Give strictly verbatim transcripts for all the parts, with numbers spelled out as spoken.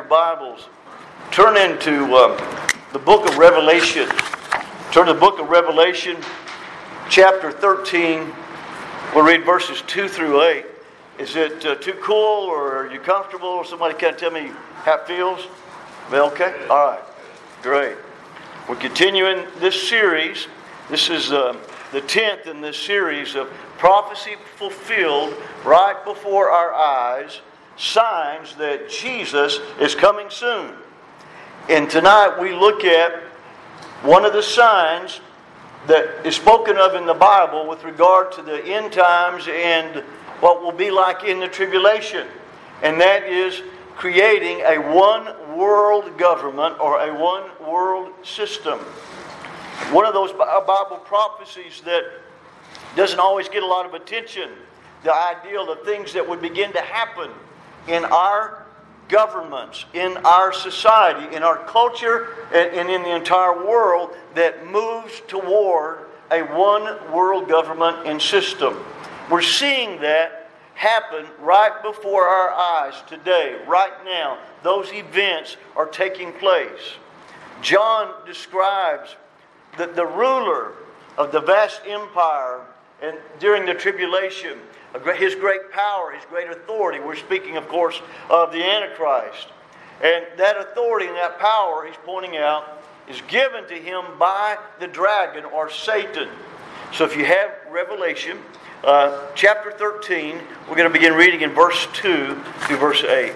Bibles, turn into um, the book of Revelation. Turn to the book of Revelation, chapter thirteen. We'll read verses two through eight. Is it uh, too cool, or are you comfortable, or somebody can tell me how it feels? Well, okay? All right. Great. We're continuing this series. This is uh, the tenth in this series of prophecy fulfilled right before our eyes, signs that Jesus is coming soon. And tonight we look at one of the signs that is spoken of in the Bible with regard to the end times and what will be like in the tribulation. And that is creating a one world government or a one world system. One of those Bible prophecies that doesn't always get a lot of attention. The ideal of things that would begin to happen in our governments, in our society, in our culture, and, and in the entire world that moves toward a one world government and system. We're seeing that happen right before our eyes today, right now. Those events are taking place. John describes that the ruler of the vast empire and during the tribulation, his great power, his great authority. We're speaking, of course, of the Antichrist. And that authority and that power, he's pointing out, is given to him by the dragon or Satan. So if you have Revelation, uh, chapter thirteen, we're going to begin reading in verse two through verse eight.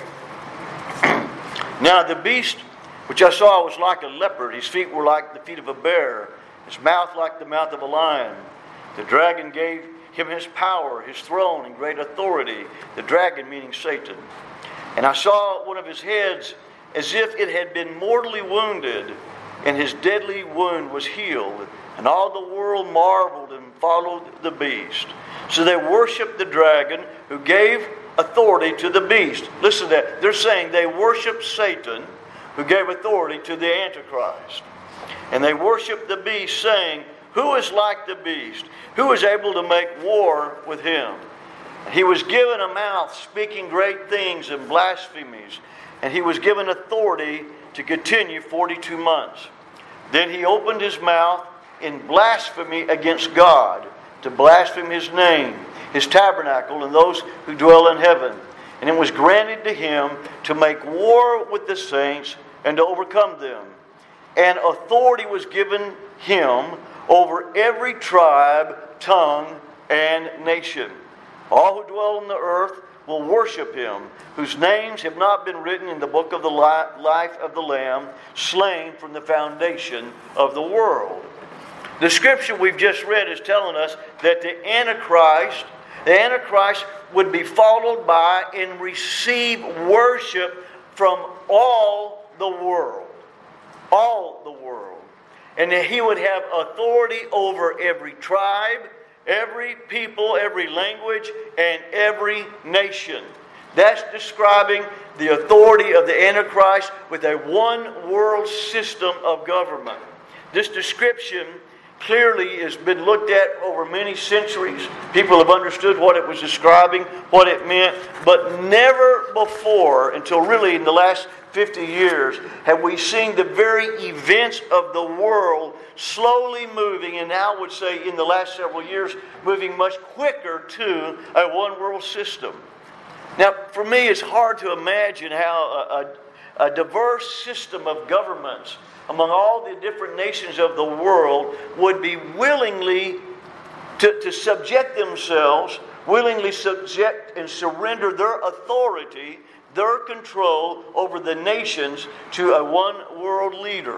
Now the beast which I saw was like a leopard. His feet were like the feet of a bear. His mouth like the mouth of a lion. The dragon gave him his power, his throne, and great authority. The dragon meaning Satan. And I saw one of his heads as if it had been mortally wounded, and his deadly wound was healed. And all the world marveled and followed the beast. So they worshiped the dragon who gave authority to the beast. Listen to that. They're saying they worshiped Satan who gave authority to the Antichrist. And they worshiped the beast, saying, "Who is like the beast? Who is able to make war with him?" He was given a mouth speaking great things and blasphemies, and he was given authority to continue forty-two months. Then he opened his mouth in blasphemy against God, to blaspheme his name, his tabernacle, and those who dwell in heaven. And it was granted to him to make war with the saints and to overcome them. And authority was given him over every tribe, tongue, and nation. All who dwell on the earth will worship him, whose names have not been written in the book of the life of the Lamb, slain from the foundation of the world. The scripture we've just read is telling us that the Antichrist, the Antichrist would be followed by and receive worship from all the world. All the world. And that he would have authority over every tribe, every people, every language, and every nation. That's describing the authority of the Antichrist with a one world system of government. This description clearly has been looked at over many centuries. People have understood what it was describing, what it meant, but never before, until really in the last fifty years, have we seen the very events of the world slowly moving, and now I would say in the last several years, moving much quicker to a one world system. Now, for me, it's hard to imagine how a, a, a diverse system of governments among all the different nations of the world would be willingly to, to subject themselves, willingly subject and surrender their authority, their control over the nations to a one world leader.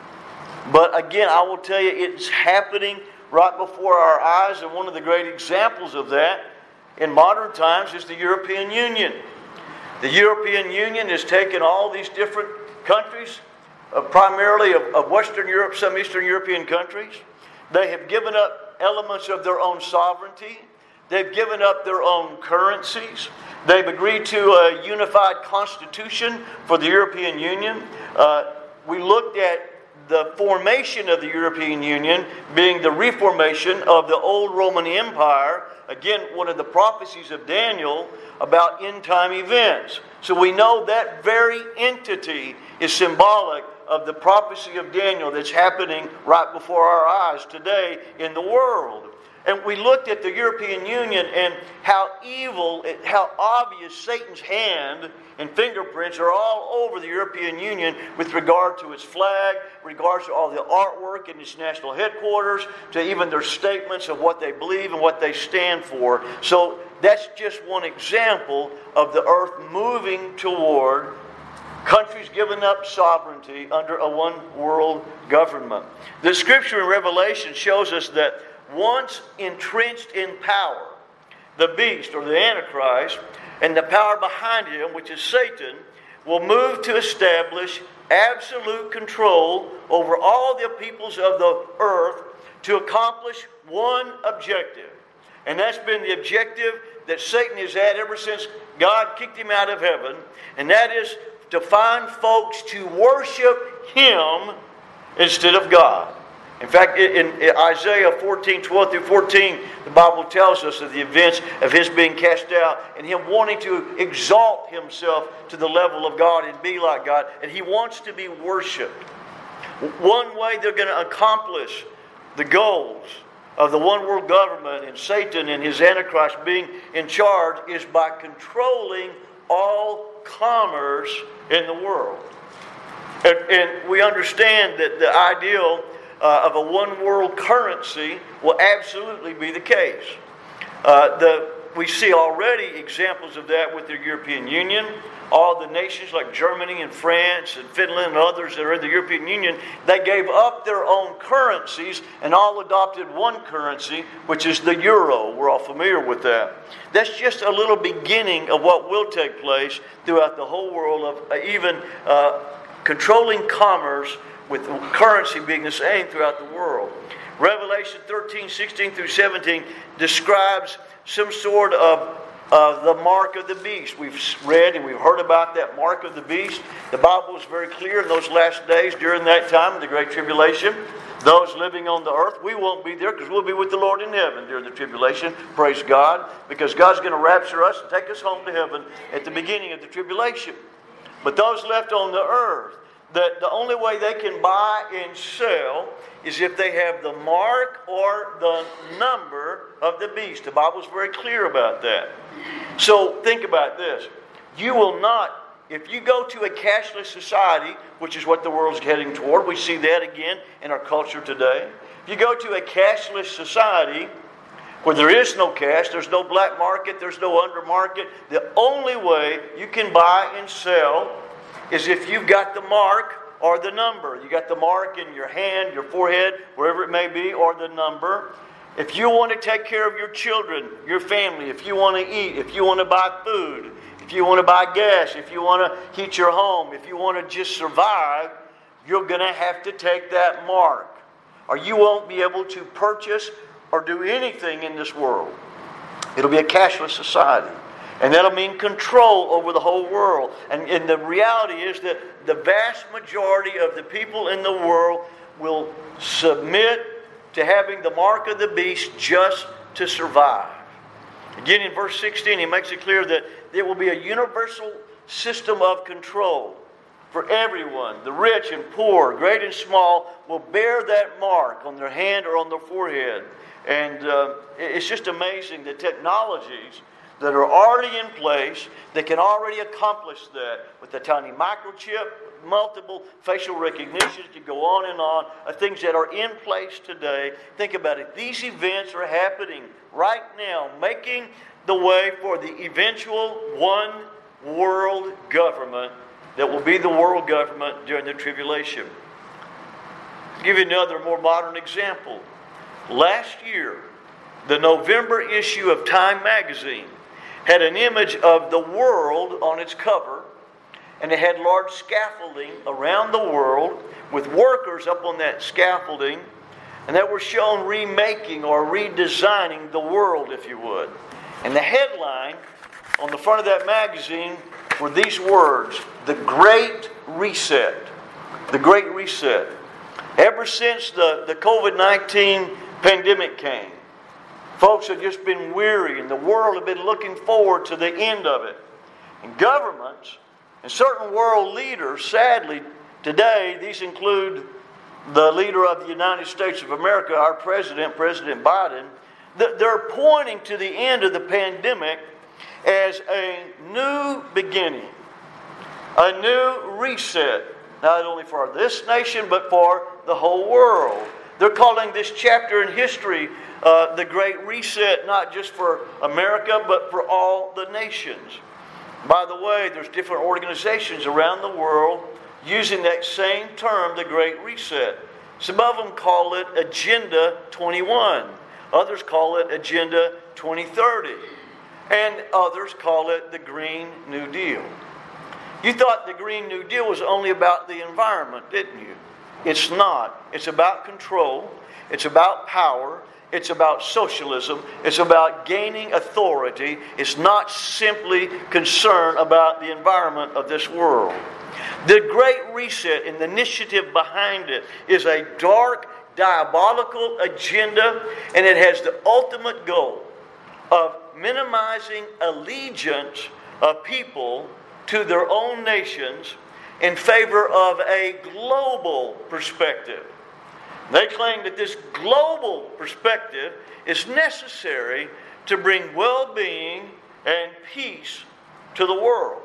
But again, I will tell you, it's happening right before our eyes, and one of the great examples of that in modern times is the European Union. The European Union has taken all these different countries, uh, primarily of, of Western Europe, some Eastern European countries. They have given up elements of their own sovereignty. They've given up their own currencies. They've agreed to a unified constitution for the European Union. Uh, we looked at the formation of the European Union being the reformation of the old Roman Empire. Again, one of the prophecies of Daniel about end-time events. So we know that very entity is symbolic of the prophecy of Daniel that's happening right before our eyes today in the world. And we looked at the European Union and how evil, how obvious Satan's hand and fingerprints are all over the European Union with regard to its flag, regards to all the artwork in its national headquarters, to even their statements of what they believe and what they stand for. So that's just one example of the earth moving toward countries giving up sovereignty under a one-world government. The scripture in Revelation shows us that once entrenched in power, the beast or the Antichrist and the power behind him, which is Satan, will move to establish absolute control over all the peoples of the earth to accomplish one objective. And that's been the objective that Satan has had ever since God kicked him out of heaven, and that is to find folks to worship him instead of God. In fact, in Isaiah fourteen, twelve through fourteen, the Bible tells us of the events of his being cast out and him wanting to exalt himself to the level of God and be like God. And he wants to be worshipped. One way they're going to accomplish the goals of the one world government and Satan and his Antichrist being in charge is by controlling all commerce in the world. And, and we understand that the ideal Uh, of a one-world currency will absolutely be the case. Uh, the, we see already examples of that with the European Union. All the nations like Germany and France and Finland and others that are in the European Union, they gave up their own currencies and all adopted one currency, which is the euro. We're all familiar with that. That's just a little beginning of what will take place throughout the whole world of uh, even uh, controlling commerce, with currency being the same throughout the world. Revelation thirteen, sixteen through seventeen describes some sort of uh, the mark of the beast. We've read and we've heard about that mark of the beast. The Bible is very clear in those last days, during that time of the Great Tribulation, those living on the earth, we won't be there because we'll be with the Lord in heaven during the tribulation. Praise God. Because God's going to rapture us and take us home to heaven at the beginning of the tribulation. But those left on the earth, that the only way they can buy and sell is if they have the mark or the number of the beast. The Bible is very clear about that. So think about this. You will not, if you go to a cashless society, which is what the world's heading toward, we see that again in our culture today. If you go to a cashless society where there is no cash, there's no black market, there's no undermarket, the only way you can buy and sell is if you've got the mark or the number. You got the mark in your hand, your forehead, wherever it may be, or the number. If you want to take care of your children, your family, if you want to eat, if you want to buy food, if you want to buy gas, if you want to heat your home, if you want to just survive, you're going to have to take that mark, or you won't be able to purchase or do anything in this world. It'll be a cashless society. And that'll mean control over the whole world. And, and the reality is that the vast majority of the people in the world will submit to having the mark of the beast just to survive. Again, in verse sixteen, he makes it clear that there will be a universal system of control for everyone. The rich and poor, great and small, will bear that mark on their hand or on their forehead. And uh, it's just amazing the technologies that are already in place that can already accomplish that with a tiny microchip, multiple facial recognition. You go on and on of things that are in place today. Think about it. These events are happening right now, making the way for the eventual one world government that will be the world government during the tribulation. I'll give you another more modern example. Last year, the November issue of Time magazine had an image of the world on its cover, and it had large scaffolding around the world with workers up on that scaffolding, and that were shown remaking or redesigning the world, if you would. And the headline on the front of that magazine were these words: The Great Reset. The Great Reset. Ever since the, the covid nineteen pandemic came, folks have just been weary, and the world have been looking forward to the end of it. and governments and certain world leaders, sadly, today, these include the leader of the United States of America, our president, President Biden, they're pointing to the end of the pandemic as a new beginning, a new reset, not only for this nation, but for the whole world. They're calling this chapter in history uh, the Great Reset, not just for America, but for all the nations. By the way, there's different organizations around the world using that same term, the Great Reset. Some of them call it Agenda twenty-one. Others call it Agenda twenty thirty. And others call it the Green New Deal. You thought the Green New Deal was only about the environment, didn't you? It's not. It's about control. It's about power. It's about socialism. It's about gaining authority. It's not simply concerned about the environment of this world. The Great Reset and the initiative behind it is a dark, diabolical agenda, and it has the ultimate goal of minimizing allegiance of people to their own nations in favor of a global perspective. They claim that this global perspective is necessary to bring well-being and peace to the world.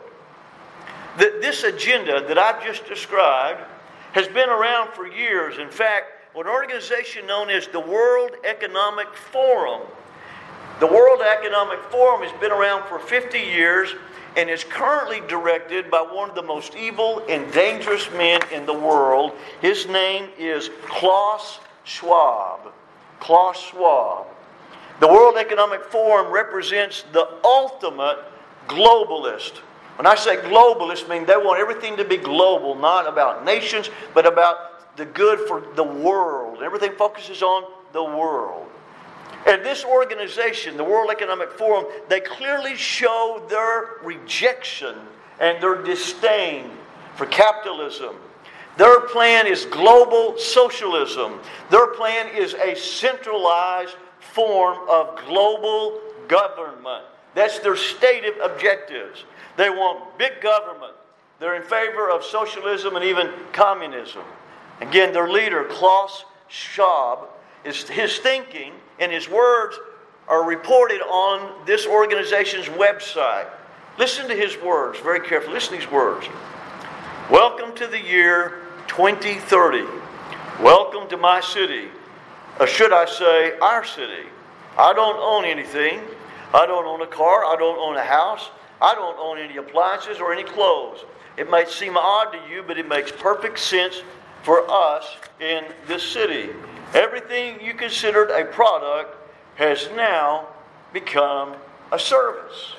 That this agenda that I've just described has been around for years. In fact, an organization known as the World Economic Forum. The World Economic Forum has been around for fifty years and is currently directed by one of the most evil and dangerous men in the world. His name is Klaus Schwab. Klaus Schwab. The World Economic Forum represents the ultimate globalist. When I say globalist, I mean they want everything to be global, not about nations, but about the good for the world. Everything focuses on the world. And this organization, the World Economic Forum, they clearly show their rejection and their disdain for capitalism. Their plan is global socialism. Their plan is a centralized form of global government. That's their stated objectives. They want big government. They're in favor of socialism and even communism. Again, their leader, Klaus Schwab, is his thinking and his words are reported on this organization's website. Listen to his words very carefully. Listen to these words. Welcome to the year twenty thirty. Welcome to my city. Or should I say, our city. I don't own anything. I don't own a car. I don't own a house. I don't own any appliances or any clothes. It might seem odd to you, but it makes perfect sense for us in this city. Everything you considered a product has now become a service.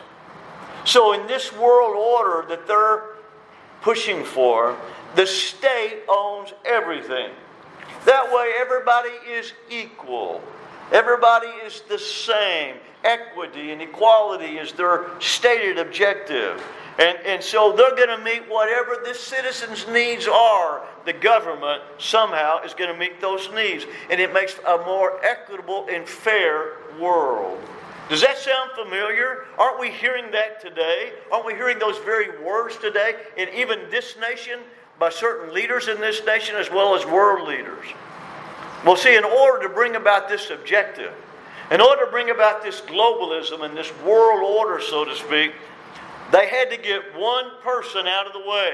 So in this world order that they're pushing for, the state owns everything. That way everybody is equal. Everybody is the same. Equity and equality is their stated objective. And, and so they're going to meet whatever the citizens' needs are. The government somehow is going to meet those needs. And it makes a more equitable and fair world. Does that sound familiar? Aren't we hearing that today? Aren't we hearing those very words today in even this nation by certain leaders in this nation as well as world leaders? Well, see, in order to bring about this objective, in order to bring about this globalism and this world order, so to speak, they had to get one person out of the way.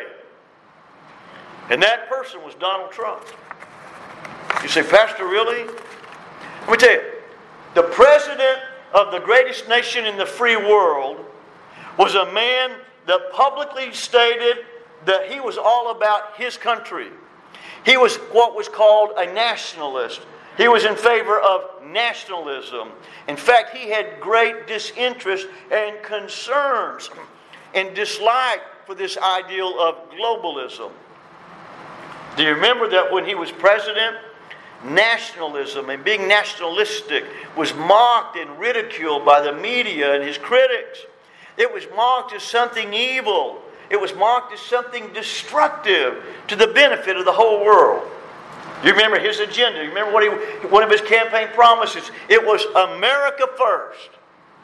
And that person was Donald Trump. You say, Pastor, really? Let me tell you, the president of the greatest nation in the free world was a man that publicly stated that he was all about his country. He was what was called a nationalist. He was in favor of nationalism. In fact, he had great disinterest and concerns and dislike for this ideal of globalism. Do you remember that when he was president, nationalism and being nationalistic was mocked and ridiculed by the media and his critics? It was mocked as something evil. It was mocked as something destructive to the benefit of the whole world. Do you remember his agenda? You remember what he, one of his campaign promises? It was America first.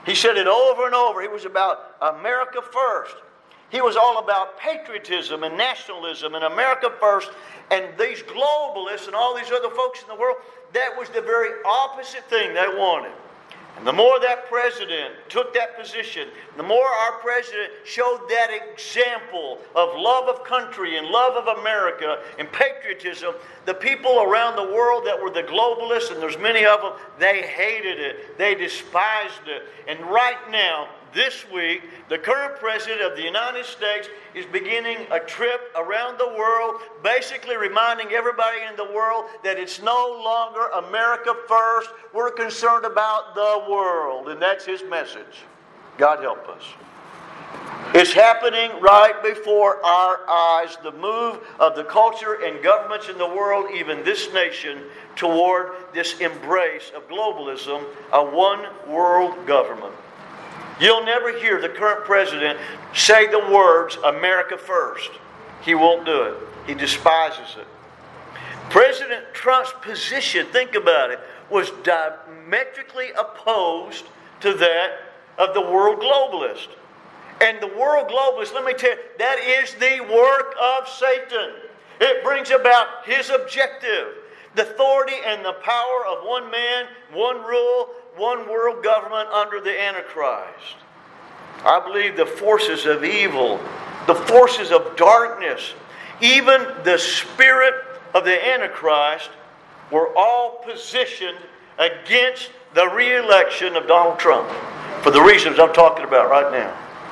He said it over and over. He was about America first. He was all about patriotism and nationalism and America first. And these globalists and all these other folks in the world, that was the very opposite thing they wanted. And the more that president took that position, the more our president showed that example of love of country and love of America and patriotism, the people around the world that were the globalists, and there's many of them, they hated it. They despised it. And right now, this week, the current president of the United States is beginning a trip around the world, basically reminding everybody in the world that it's no longer America first. We're concerned about the world. And that's his message. God help us. It's happening right before our eyes, the move of the culture and governments in the world, even this nation, toward this embrace of globalism, a one world government. You'll never hear the current president say the words, America first. He won't do it. He despises it. President Trump's position, think about it, was diametrically opposed to that of the world globalist. And the world globalist, let me tell you, that is the work of Satan. It brings about his objective. The authority and the power of one man, one rule, one world government under the Antichrist. I believe the forces of evil, the forces of darkness, even the spirit of the Antichrist were all positioned against the re-election of Donald Trump for the reasons I'm talking about right now.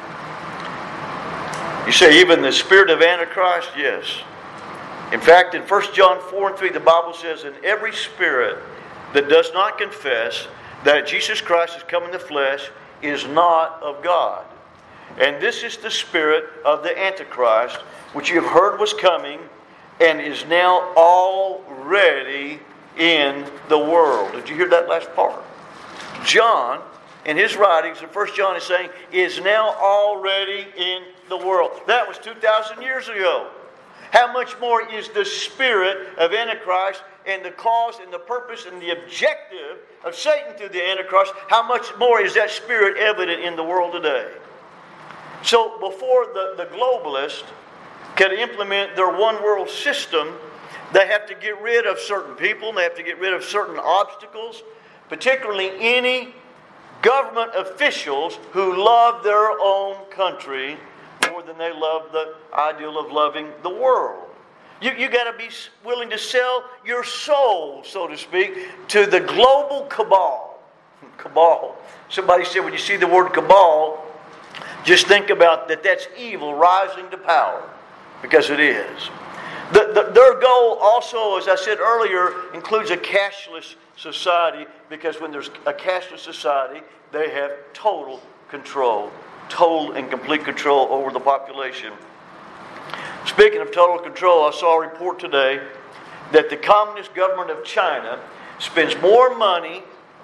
You say even the spirit of Antichrist? Yes. In fact, in First John four and three, the Bible says, "And every spirit that does not confess that Jesus Christ has come in the flesh is not of God." And this is the spirit of the Antichrist, which you have heard was coming and is now already in the world. Did you hear that last part? John, in his writings, in First John is saying, is now already in the world. That was two thousand years ago. How much more is the spirit of Antichrist and the cause and the purpose and the objective of Satan through the Antichrist, how much more is that spirit evident in the world today? So before the, the globalists can implement their one world system, they have to get rid of certain people, and they have to get rid of certain obstacles, particularly any government officials who love their own country more than they love the ideal of loving the world. You you got to be willing to sell your soul, so to speak, to the global cabal. Cabal. Somebody said when you see the word cabal, just think about that that's evil rising to power, because it is. The, the, their goal also, as I said earlier, includes a cashless society, because when there's a cashless society, they have total control, total and complete control over the population. Speaking of total control, I saw a report today that the Communist government of China spends more money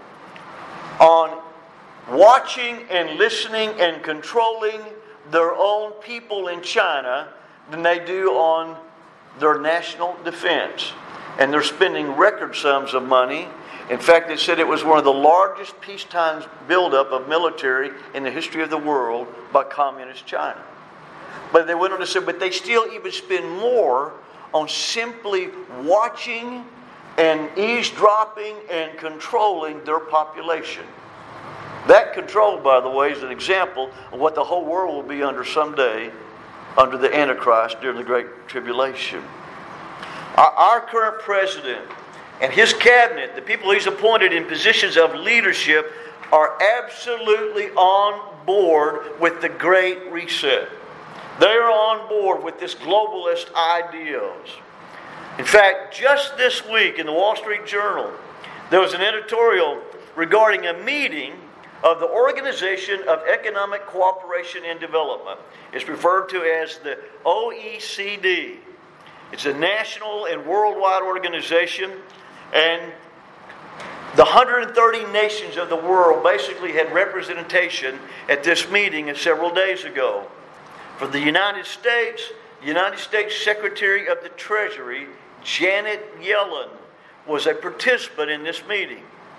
on watching and listening and controlling their own people in China than they do on their national defense. And they're spending record sums of money. In fact, they said it was one of the largest peacetime buildup of military in the history of the world by Communist China. But they went on to say, but they still even spend more on simply watching and eavesdropping and controlling their population. That control, by the way, is an example of what the whole world will be under someday, under the Antichrist during the Great Tribulation. Our, our current president and his cabinet, the people he's appointed in positions of leadership, are absolutely on board with the Great Reset. They are on board with this globalist ideals. In fact, just this week in the Wall Street Journal, there was an editorial regarding a meeting of the Organization of Economic Cooperation and Development. It's referred to as the O E C D. It's a national and worldwide organization, and the one hundred thirty nations of the world basically had representation at this meeting several days ago. For the United States, the United States Secretary of the Treasury, Janet Yellen, was a participant in this meeting.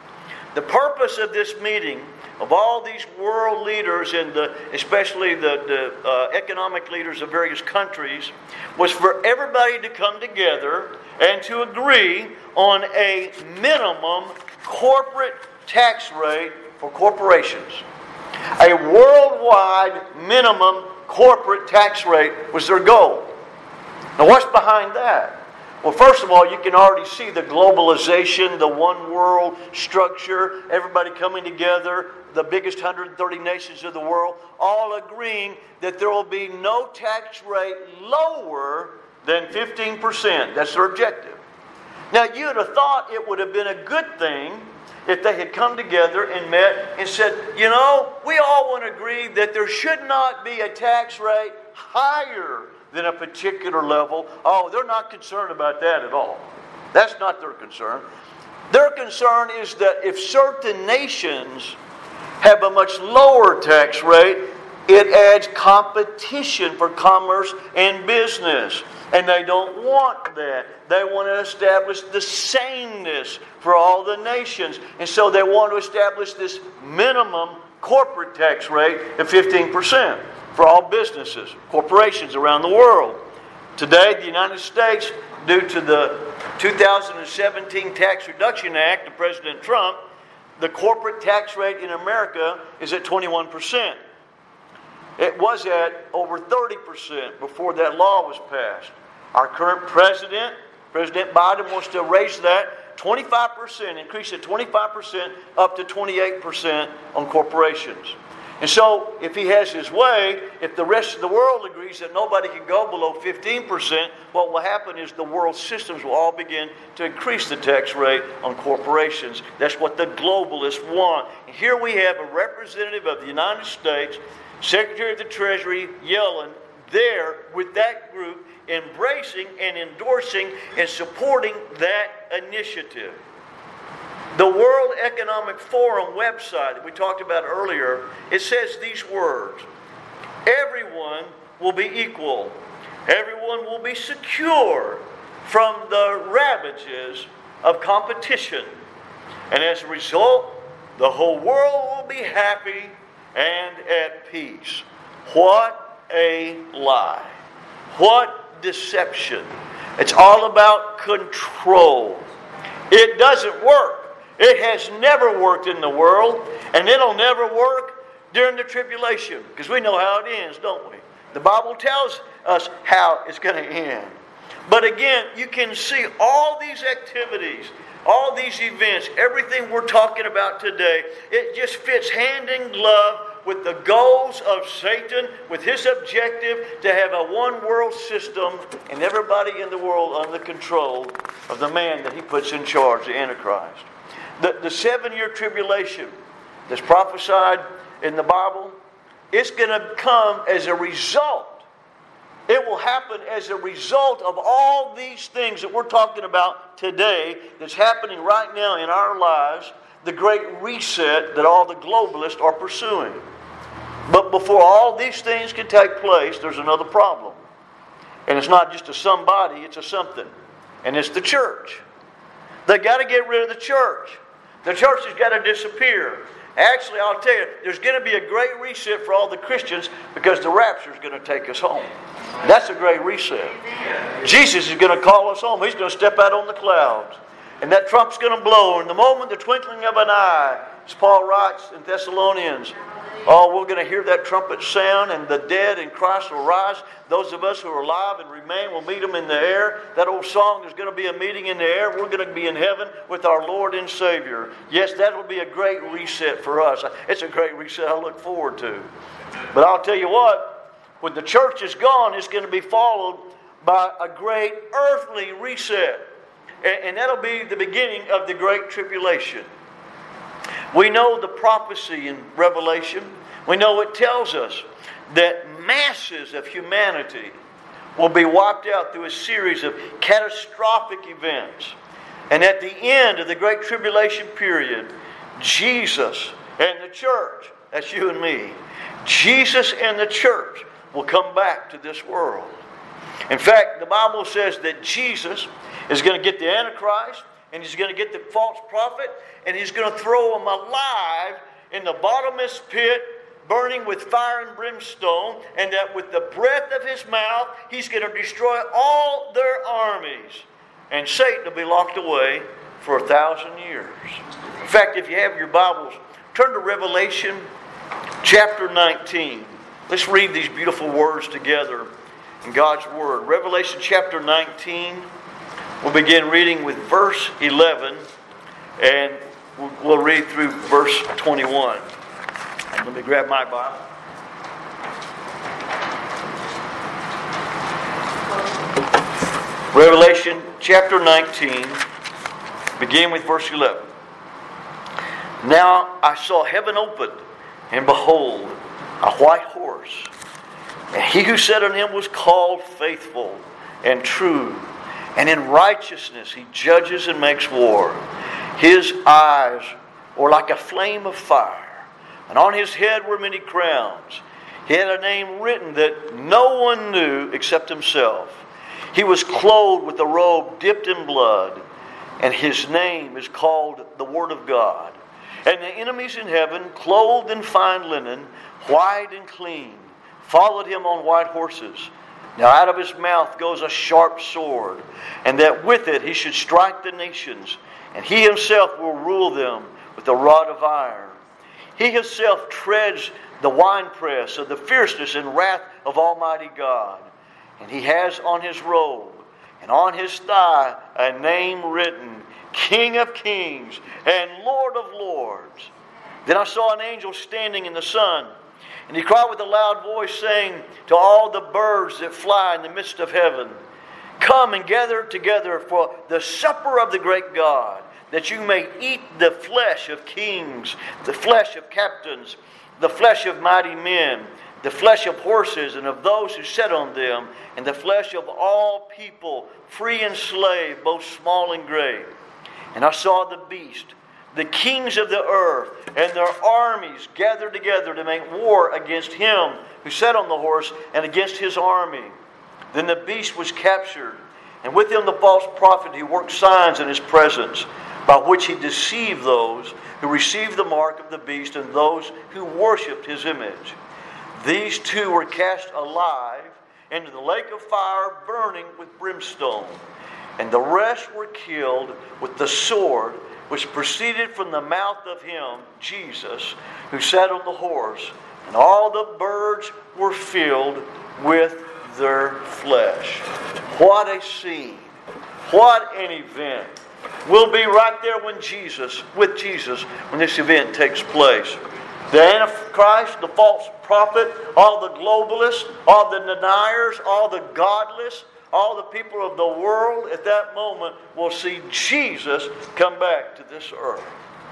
The purpose of this meeting, of all these world leaders and the, especially the, the uh, economic leaders of various countries, was for everybody to come together and to agree on a minimum corporate tax rate for corporations. A worldwide minimum corporate tax rate was their goal. Now, what's behind that? Well, first of all, you can already see the globalization, the one world structure, everybody coming together, the biggest one hundred thirty nations of the world, all agreeing that there will be no tax rate lower than fifteen percent. That's their objective. Now, you'd have thought it would have been a good thing if they had come together and met and said, you know, we all want to agree that there should not be a tax rate higher than a particular level. Oh, they're not concerned about that at all. That's not their concern. Their concern is that if certain nations have a much lower tax rate, it adds competition for commerce and business. And they don't want that. They want to establish the sameness for all the nations. And so they want to establish this minimum corporate tax rate of fifteen percent for all businesses, corporations around the world. Today, the United States, due to the two thousand seventeen Tax Reduction Act of President Trump, the corporate tax rate in America is at twenty-one percent. It was at over thirty percent before that law was passed. Our current president, President Biden, wants to raise that twenty-five percent, increase it twenty-five percent up to twenty-eight percent on corporations. And so, if he has his way, if the rest of the world agrees that nobody can go below fifteen percent, what will happen is the world systems will all begin to increase the tax rate on corporations. That's what the globalists want. And here we have a representative of the United States, Secretary of the Treasury, Yellen, there with that group, embracing and endorsing and supporting that initiative. The World Economic Forum website that we talked about earlier, it says these words: everyone will be equal. Everyone will be secure from the ravages of competition. And as a result, the whole world will be happy and at peace. What a lie. What deception. It's all about control. It doesn't work. It has never worked in the world, and it'll never work during the tribulation, because we know how it ends, don't we? The Bible tells us how it's going to end. But again, you can see all these activities, all these events, everything we're talking about today, it just fits hand in glove with the goals of Satan, with his objective to have a one-world system and everybody in the world under control of the man that he puts in charge, the Antichrist. The, the seven-year tribulation that's prophesied in the Bible, it's going to come as a result. It will happen as a result of all these things that we're talking about today that's happening right now in our lives, the great reset that all the globalists are pursuing. But before all these things can take place, there's another problem. And it's not just a somebody, it's a something. And it's the church. They've got to get rid of the church. The church has got to disappear. Actually, I'll tell you, there's going to be a great reset for all the Christians because the rapture is going to take us home. That's a great reset. Jesus is going to call us home. He's going to step out on the clouds. And that trump's going to blow. In the moment, the twinkling of an eye, as Paul writes in Thessalonians, oh, we're going to hear that trumpet sound, and the dead in Christ will rise. Those of us who are alive and remain will meet them in the air. That old song, there's going to be a meeting in the air. We're going to be in heaven with our Lord and Savior. Yes, that will be a great reset for us. It's a great reset I look forward to. But I'll tell you what, when the church is gone, it's going to be followed by a great earthly reset. And that'll be the beginning of the Great Tribulation. We know the prophecy in Revelation. We know it tells us that masses of humanity will be wiped out through a series of catastrophic events. And at the end of the Great Tribulation period, Jesus and the church, that's you and me, Jesus and the church will come back to this world. In fact, the Bible says that Jesus is going to get the Antichrist, and he's going to get the false prophet, and he's going to throw them alive in the bottomless pit, burning with fire and brimstone, and that with the breath of his mouth, he's going to destroy all their armies. And Satan will be locked away for a thousand years. In fact, if you have your Bibles, turn to Revelation chapter nineteen. Let's read these beautiful words together in God's Word. Revelation chapter nineteen. We'll begin reading with verse eleven, and we'll read through verse twenty-one. Let me grab my Bible. Revelation chapter nineteen, begin with verse eleven. Now I saw heaven opened, and behold, a white horse. And he who sat on him was called Faithful and True, and in righteousness he judges and makes war. His eyes were like a flame of fire, and on his head were many crowns. He had a name written that no one knew except himself. He was clothed with a robe dipped in blood, and his name is called the Word of God. And the enemies in heaven, clothed in fine linen, white and clean, followed him on white horses. Now out of his mouth goes a sharp sword, and that with it he should strike the nations, and he himself will rule them with a rod of iron. He himself treads the winepress of the fierceness and wrath of Almighty God. And he has on his robe and on his thigh a name written, King of Kings and Lord of Lords. Then I saw an angel standing in the sun, and he cried with a loud voice, saying to all the birds that fly in the midst of heaven, Come and gather together for the supper of the great God, that you may eat the flesh of kings, the flesh of captains, the flesh of mighty men, the flesh of horses and of those who sat on them, and the flesh of all people, free and slave, both small and great. And I saw the beast, the kings of the earth, and their armies gathered together to make war against him who sat on the horse and against his army. Then the beast was captured, and with him the false prophet who worked signs in his presence, by which he deceived those who received the mark of the beast and those who worshipped his image. These two were cast alive into the lake of fire burning with brimstone. And the rest were killed with the sword which proceeded from the mouth of him, Jesus, who sat on the horse. And all the birds were filled with their flesh. What a scene. What an event. We'll be right there when Jesus, with Jesus, when this event takes place. The Antichrist, the false prophet, all the globalists, all the deniers, all the godless, all the people of the world at that moment will see Jesus come back to this earth.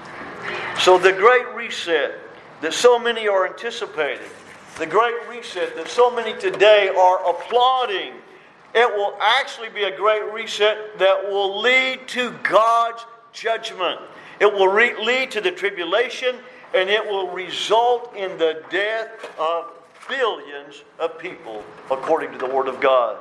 So the great reset that so many are anticipating, the great reset that so many today are applauding, it will actually be a great reset that will lead to God's judgment. It will re- lead to the tribulation, and it will result in the death of billions of people, according to the Word of God.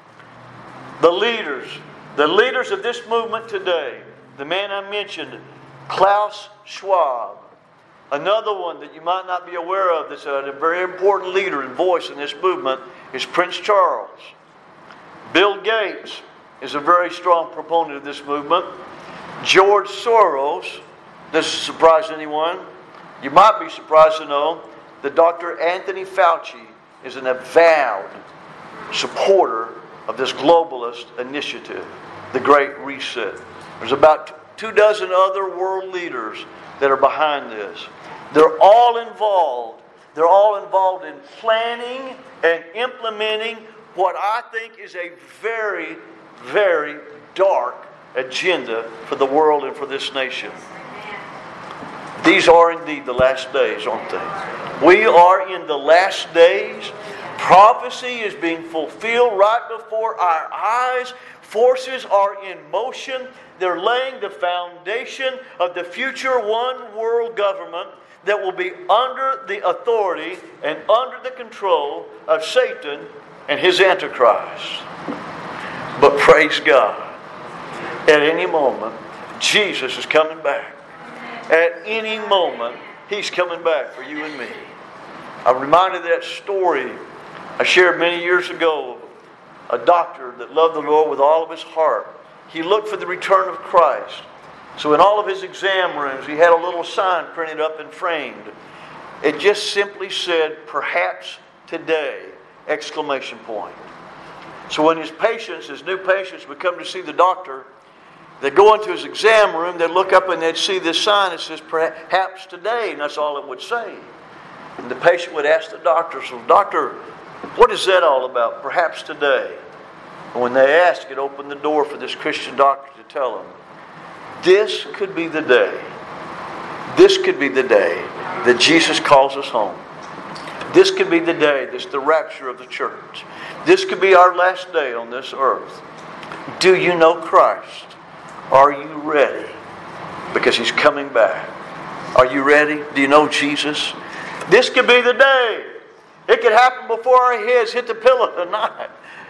The leaders, the leaders of this movement today, the man I mentioned, Klaus Schwab, another one that you might not be aware of that's a very important leader and voice in this movement is Prince Charles. Bill Gates is a very strong proponent of this movement. George Soros, does this surprise anyone? You might be surprised to know that Doctor Anthony Fauci is an avowed supporter of this globalist initiative, the Great Reset. There's about two dozen other world leaders that are behind this. They're all involved. They're all involved in planning and implementing what I think is a very, very dark agenda for the world and for this nation. These are indeed the last days, aren't they? We are in the last days. Prophecy is being fulfilled right before our eyes. Forces are in motion. They're laying the foundation of the future one world government that will be under the authority and under the control of Satan and his Antichrist. But praise God, at any moment, Jesus is coming back. At any moment, He's coming back for you and me. I'm reminded of that story I shared many years ago. A doctor that loved the Lord with all of his heart. He looked for the return of Christ. So in all of his exam rooms, he had a little sign printed up and framed. It just simply said, "Perhaps today!" Exclamation point. So when his patients, his new patients, would come to see the doctor, they'd go into his exam room, they'd look up and they'd see this sign that says, "Perhaps today," and that's all it would say. And the patient would ask the doctor, "So, doctor, what is that all about? Perhaps today?" And when they asked, it opened the door for this Christian doctor to tell them, this could be the day. This could be the day that Jesus calls us home. This could be the day that's the rapture of the church. This could be our last day on this earth. Do you know Christ? Are you ready? Because He's coming back. Are you ready? Do you know Jesus? This could be the day. It could happen before our heads hit the pillow tonight.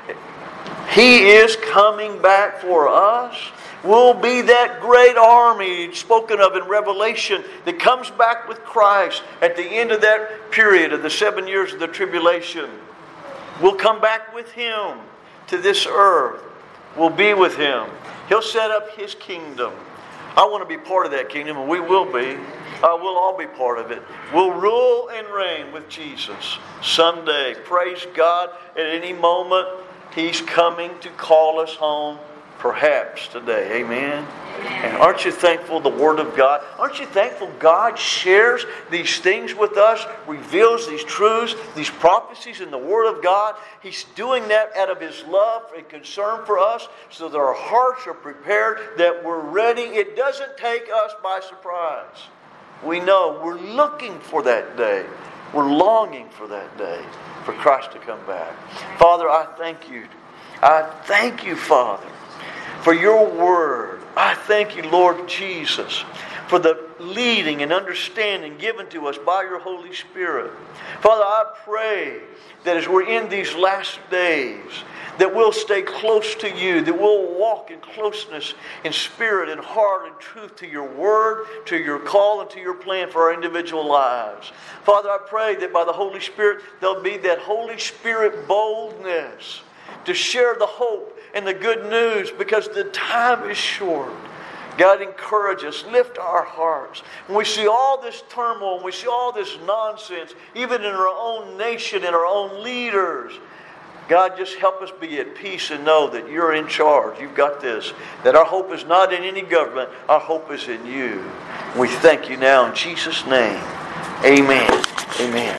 He is coming back for us. We'll be that great army spoken of in Revelation that comes back with Christ at the end of that period of the seven years of the tribulation. We'll come back with Him to this earth. We'll be with Him. He'll set up His kingdom. I want to be part of that kingdom, and we will be. Uh, we'll all be part of it. We'll rule and reign with Jesus someday. Praise God. At any moment, He's coming to call us home, perhaps today. Amen? Amen. And aren't you thankful the Word of God? Aren't you thankful God shares these things with us, reveals these truths, these prophecies in the Word of God? He's doing that out of His love and concern for us so that our hearts are prepared, that we're ready. It doesn't take us by surprise. We know we're looking for that day. We're longing for that day, for Christ to come back. Father, I thank You. I thank You, Father, for Your Word. I thank You, Lord Jesus, for the leading and understanding given to us by Your Holy Spirit. Father, I pray that as we're in these last days, that we'll stay close to You, that we'll walk in closeness in spirit and heart and truth to Your Word, to Your call, and to Your plan for our individual lives. Father, I pray that by the Holy Spirit, there'll be that Holy Spirit boldness to share the hope and the good news, because the time is short. God, encourage us, lift our hearts. When we see all this turmoil, when we see all this nonsense, even in our own nation, in our own leaders, God, just help us be at peace and know that You're in charge. You've got this. That our hope is not in any government. Our hope is in You. We thank You now in Jesus' name. Amen. Amen.